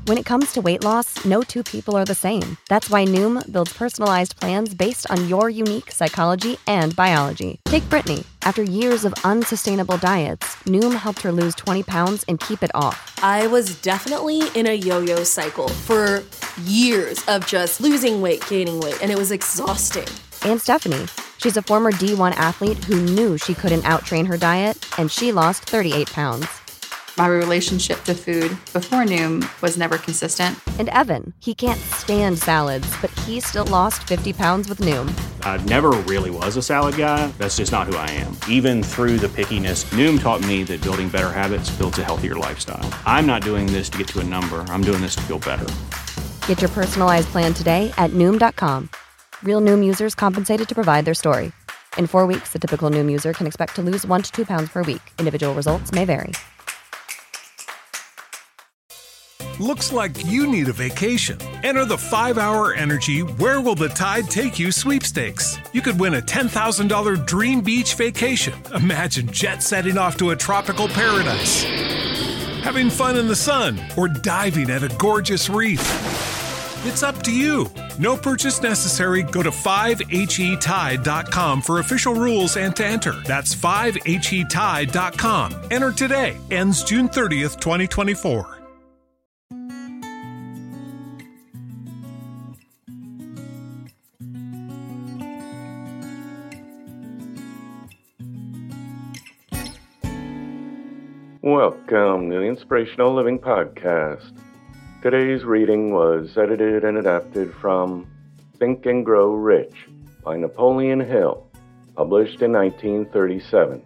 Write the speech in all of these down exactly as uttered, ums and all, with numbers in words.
When it comes to weight loss, no two people are the same. That's why Noom builds personalized plans based on your unique psychology and biology. Take Brittany. After years of unsustainable diets, Noom helped her lose twenty pounds and keep it off. I was definitely in a yo-yo cycle for years of just losing weight, gaining weight, and it was exhausting. And Stephanie. She's a former D one athlete who knew she couldn't outtrain her diet, and she lost thirty-eight pounds. My relationship to food before Noom was never consistent. And Evan, he can't stand salads, but he still lost fifty pounds with Noom. I never really was a salad guy. That's just not who I am. Even through the pickiness, Noom taught me that building better habits builds a healthier lifestyle. I'm not doing this to get to a number. I'm doing this to feel better. Get your personalized plan today at Noom dot com. Real Noom users compensated to provide their story. In four weeks, the typical Noom user can expect to lose one to two pounds per week. Individual results may vary. Looks like you need a vacation. Enter the five hour Energy Where Will the Tide Take You sweepstakes. You could win a ten thousand dollars dream beach vacation. Imagine jet setting off to a tropical paradise, having fun in the sun, or diving at a gorgeous reef. It's up to you. No purchase necessary. Go to five H E tide dot com for official rules and to enter. That's five H E tide dot com. Enter today. Ends June thirtieth, twenty twenty-four. Welcome to the Inspirational Living Podcast. Today's reading was edited and adapted from Think and Grow Rich by Napoleon Hill, published in nineteen thirty-seven.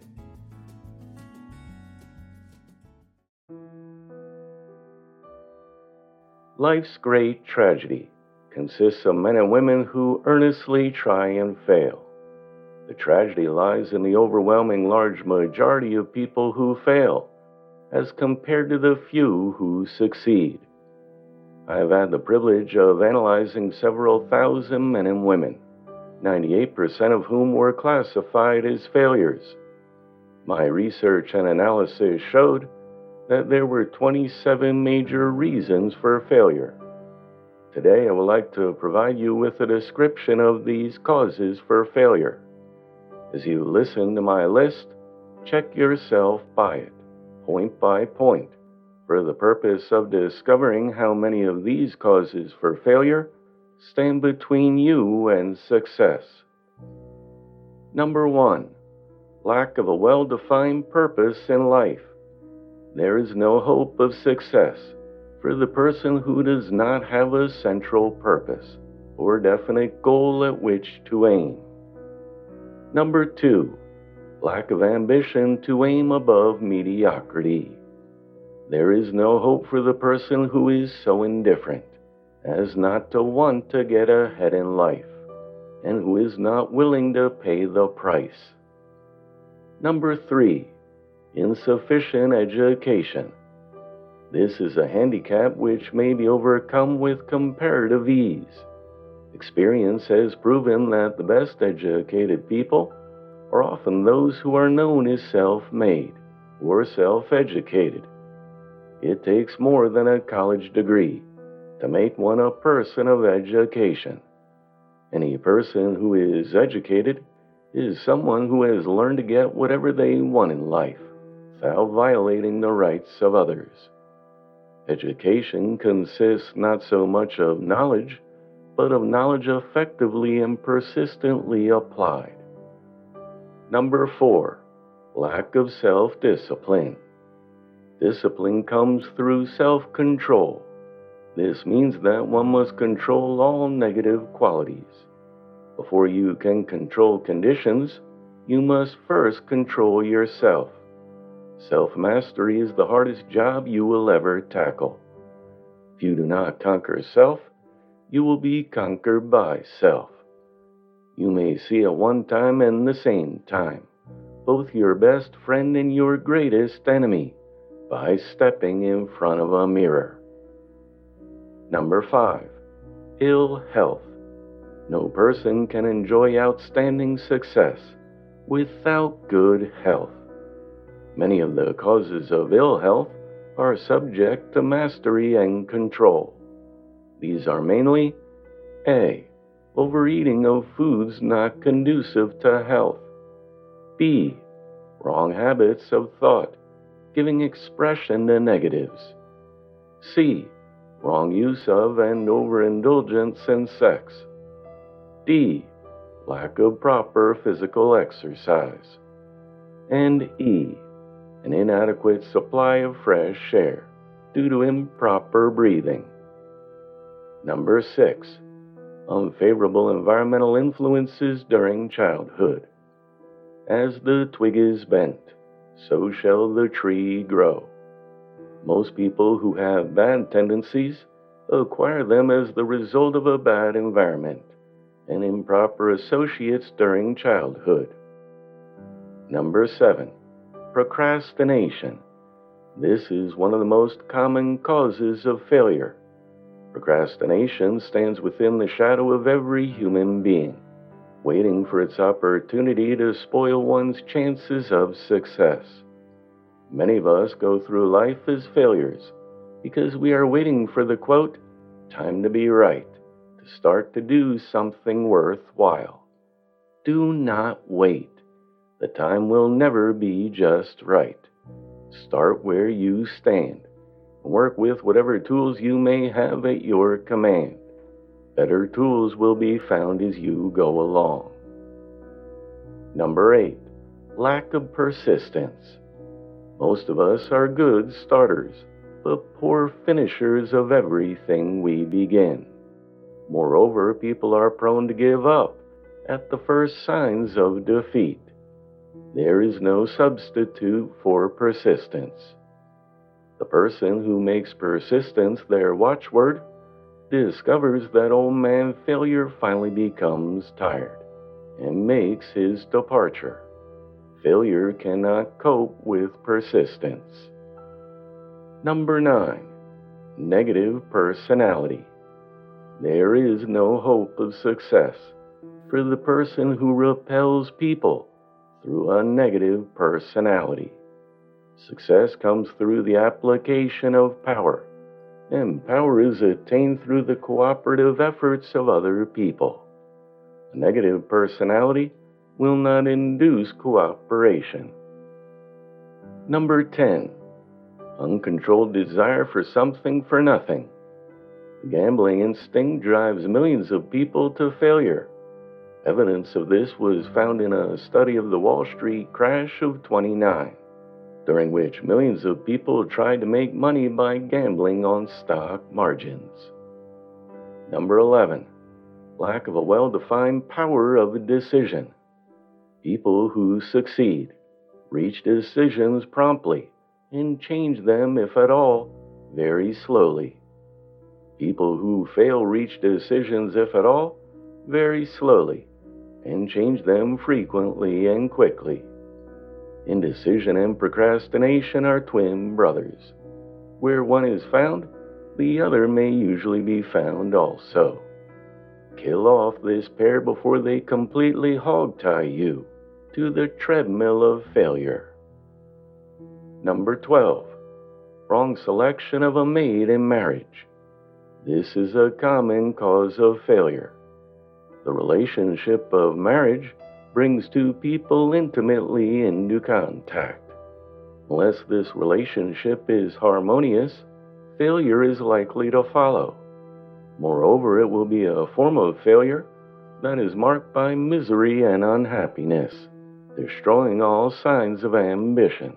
Life's great tragedy consists of men and women who earnestly try and fail. The tragedy lies in the overwhelming large majority of people who fail, as compared to the few who succeed. I have had the privilege of analyzing several thousand men and women, ninety-eight percent of whom were classified as failures. My research and analysis showed that there were twenty-seven major reasons for failure. Today I would like to provide you with a description of these causes for failure. As you listen to my list, check yourself by it, point by point, for the purpose of discovering how many of these causes for failure stand between you and success. Number one, lack of a well-defined purpose in life. There is no hope of success for the person who does not have a central purpose or definite goal at which to aim. Number two, lack of ambition to aim above mediocrity. There is no hope for the person who is so indifferent as not to want to get ahead in life, and who is not willing to pay the price. Number three, insufficient education. This is a handicap which may be overcome with comparative ease. Experience has proven that the best educated people are often those who are known as self-made or self-educated. It takes more than a college degree to make one a person of education. Any person who is educated is someone who has learned to get whatever they want in life without violating the rights of others. Education consists not so much of knowledge, but of knowledge effectively and persistently applied. Number four, lack of self-discipline. Discipline comes through self-control. This means that one must control all negative qualities. Before you can control conditions, you must first control yourself. Self-mastery is the hardest job you will ever tackle. If you do not conquer self, you will be conquered by self. You may see at one time and the same time both your best friend and your greatest enemy by stepping in front of a mirror. Number five, ill health. No person can enjoy outstanding success without good health. Many of the causes of ill health are subject to mastery and control. These are mainly A. Overeating of foods not conducive to health. B. Wrong habits of thought, giving expression to negatives. C. Wrong use of and overindulgence in sex. D. Lack of proper physical exercise. And E. An inadequate supply of fresh air due to improper breathing. Number six. Unfavorable environmental influences during childhood. As the twig is bent, so shall the tree grow. Most people who have bad tendencies acquire them as the result of a bad environment and improper associates during childhood. Number seven. Procrastination. This is one of the most common causes of failure. Procrastination stands within the shadow of every human being, waiting for its opportunity to spoil one's chances of success. Many of us go through life as failures because we are waiting for the, quote, time to be right, to start to do something worthwhile. Do not wait. The time will never be just right. Start where you stand and work with whatever tools you may have at your command. Better tools will be found as you go along. Number eight. Lack of persistence. Most of us are good starters, but poor finishers of everything we begin. Moreover, people are prone to give up at the first signs of defeat. There is no substitute for persistence. The person who makes persistence their watchword discovers that old man failure finally becomes tired and makes his departure. Failure cannot cope with persistence. Number nine. Negative personality. There is no hope of success for the person who repels people through a negative personality. Success comes through the application of power, and power is attained through the cooperative efforts of other people. A negative personality will not induce cooperation. Number ten. Uncontrolled desire for something for nothing. The gambling instinct drives millions of people to failure. Evidence of this was found in a study of the Wall Street crash of twenty-nine, during which millions of people tried to make money by gambling on stock margins. Number eleven. Lack of a well-defined power of decision. People who succeed reach decisions promptly and change them, if at all, very slowly. People who fail reach decisions, if at all, very slowly and change them frequently and quickly. Indecision and procrastination are twin brothers. Where one is found, the other may usually be found also. Kill off this pair before they completely hogtie you to the treadmill of failure. Number twelve. Wrong selection of a mate in marriage. This is a common cause of failure. The relationship of marriage brings two people intimately into contact. Unless this relationship is harmonious, failure is likely to follow. Moreover, it will be a form of failure that is marked by misery and unhappiness, destroying all signs of ambition.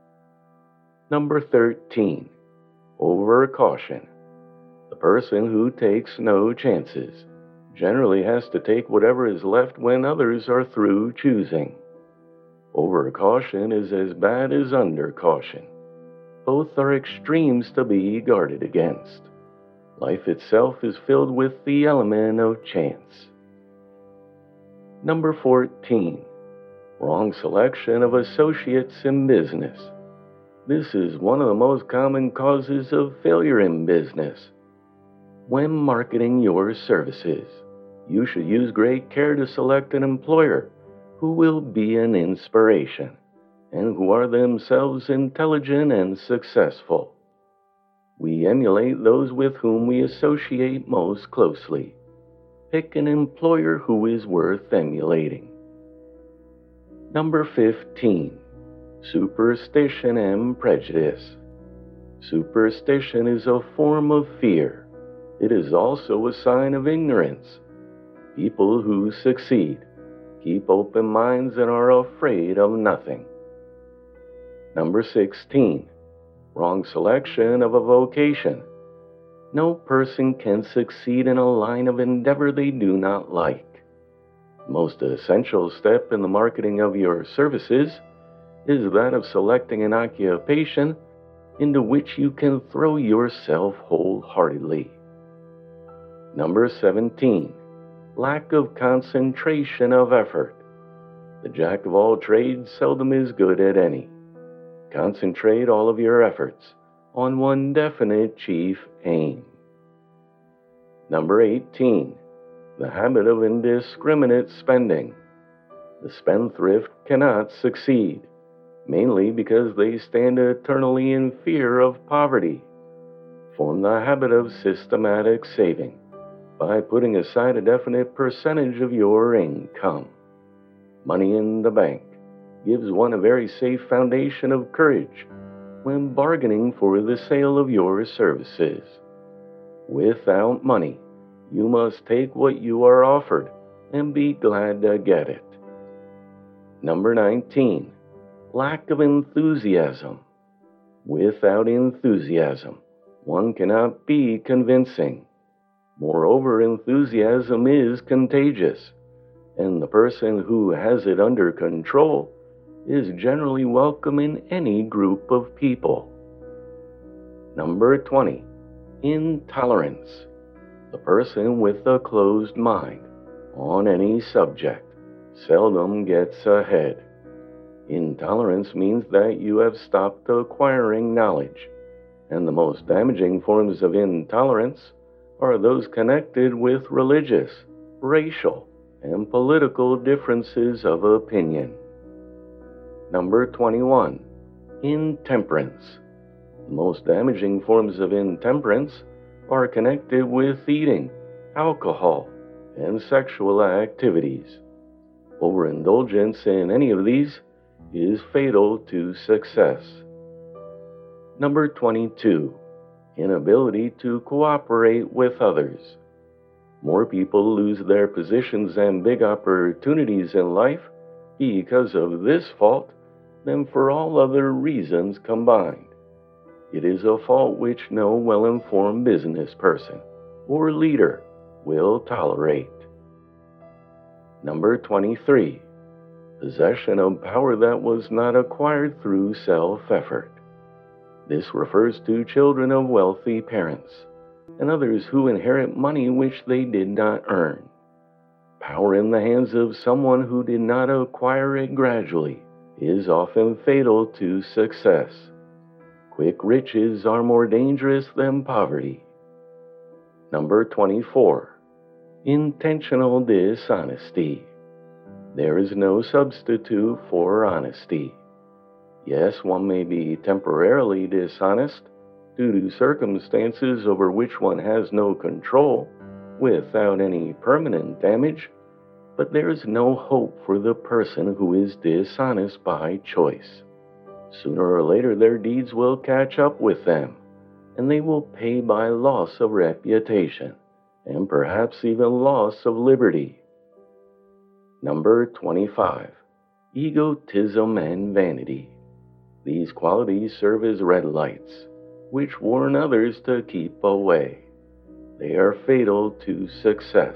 Number thirteen. Overcaution. The person who takes no chances generally has to take whatever is left when others are through choosing. Overcaution is as bad as undercaution. Both are extremes to be guarded against. Life itself is filled with the element of chance. Number fourteen. Wrong selection of associates in business. This is one of the most common causes of failure in business. When marketing your services, you should use great care to select an employer who will be an inspiration and who are themselves intelligent and successful. We emulate those with whom we associate most closely. Pick an employer who is worth emulating. Number fifteen. Superstition and prejudice. Superstition is a form of fear. It is also a sign of ignorance. People who succeed keep open minds and are afraid of nothing. Number sixteen. Wrong selection of a vocation. No person can succeed in a line of endeavor they do not like. The most essential step in the marketing of your services is that of selecting an occupation into which you can throw yourself wholeheartedly. Number seventeen. Lack of concentration of effort. The jack of all trades seldom is good at any. Concentrate all of your efforts on one definite chief aim. Number eighteen. The habit of indiscriminate spending. The spendthrift cannot succeed, mainly because they stand eternally in fear of poverty. Form the habit of systematic saving by putting aside a definite percentage of your income. Money in the bank gives one a very safe foundation of courage when bargaining for the sale of your services. Without money, you must take what you are offered and be glad to get it. Number nineteen. Lack of enthusiasm. Without enthusiasm, one cannot be convincing. Moreover, enthusiasm is contagious, and the person who has it under control is generally welcome in any group of people. Number twenty. Intolerance. The person with a closed mind on any subject seldom gets ahead. Intolerance means that you have stopped acquiring knowledge, and the most damaging forms of intolerance are those connected with religious, racial, and political differences of opinion. Number twenty-one. Intemperance. The most damaging forms of intemperance are connected with eating, alcohol, and sexual activities. Overindulgence in any of these is fatal to success. Number twenty-two. Inability to cooperate with others. More people lose their positions and big opportunities in life because of this fault than for all other reasons combined. It is a fault which no well-informed business person or leader will tolerate. Number twenty-three. Possession of power that was not acquired through self-effort. This refers to children of wealthy parents and others who inherit money which they did not earn. Power in the hands of someone who did not acquire it gradually is often fatal to success. Quick riches are more dangerous than poverty. Number twenty-four. Intentional dishonesty. There is no substitute for honesty. Yes, one may be temporarily dishonest due to circumstances over which one has no control without any permanent damage, but there is no hope for the person who is dishonest by choice. Sooner or later their deeds will catch up with them, and they will pay by loss of reputation, and perhaps even loss of liberty. Number twenty-five. Egotism and vanity. These qualities serve as red lights, which warn others to keep away. They are fatal to success.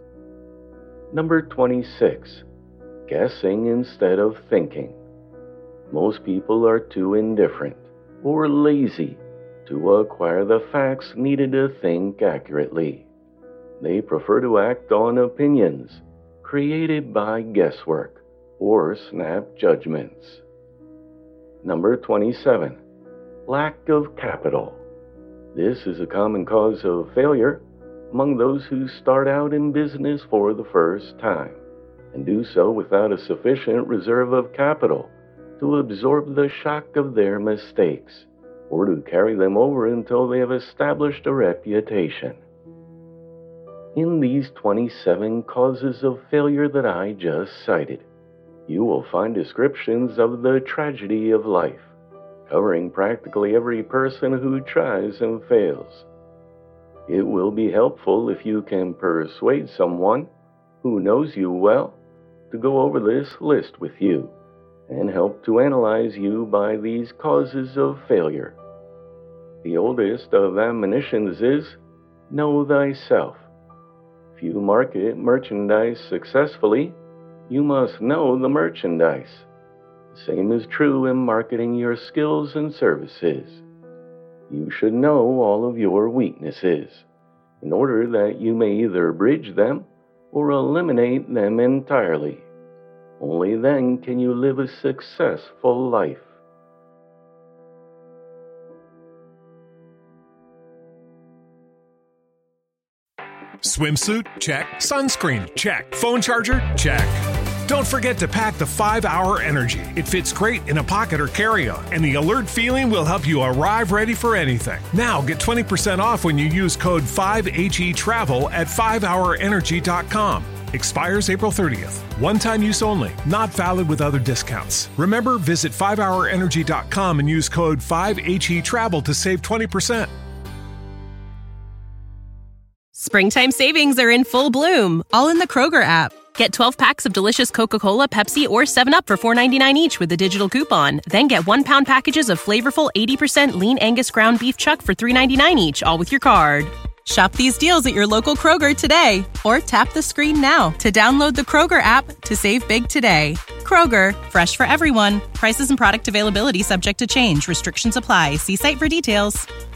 Number twenty-six. Guessing instead of thinking. Most people are too indifferent or lazy to acquire the facts needed to think accurately. They prefer to act on opinions created by guesswork or snap judgments. Number twenty-seven. Lack of capital. This is a common cause of failure among those who start out in business for the first time and do so without a sufficient reserve of capital to absorb the shock of their mistakes or to carry them over until they have established a reputation. In these twenty-seven causes of failure that I just cited, you will find descriptions of the tragedy of life, covering practically every person who tries and fails. It will be helpful if you can persuade someone who knows you well to go over this list with you and help to analyze you by these causes of failure. The oldest of admonitions is, know thyself. If you market merchandise successfully, you must know the merchandise. The same is true in marketing your skills and services. You should know all of your weaknesses in order that you may either bridge them or eliminate them entirely. Only then can you live a successful life. Swimsuit? Check. Sunscreen? Check. Phone charger? Check. Don't forget to pack the five hour Energy. It fits great in a pocket or carry-on, and the alert feeling will help you arrive ready for anything. Now get twenty percent off when you use code five H E travel at five hour energy dot com. Expires April thirtieth. One-time use only. Not valid with other discounts. Remember, visit five hour energy dot com and use code five H E travel to save twenty percent. Springtime savings are in full bloom, all in the Kroger app. Get twelve packs of delicious Coca-Cola, Pepsi, or seven up for four ninety-nine each with a digital coupon. Then get one-pound packages of flavorful eighty percent lean Angus ground beef chuck for three ninety-nine each, all with your card. Shop these deals at your local Kroger today, or tap the screen now to download the Kroger app to save big today. Kroger, fresh for everyone. Prices and product availability subject to change. Restrictions apply. See site for details.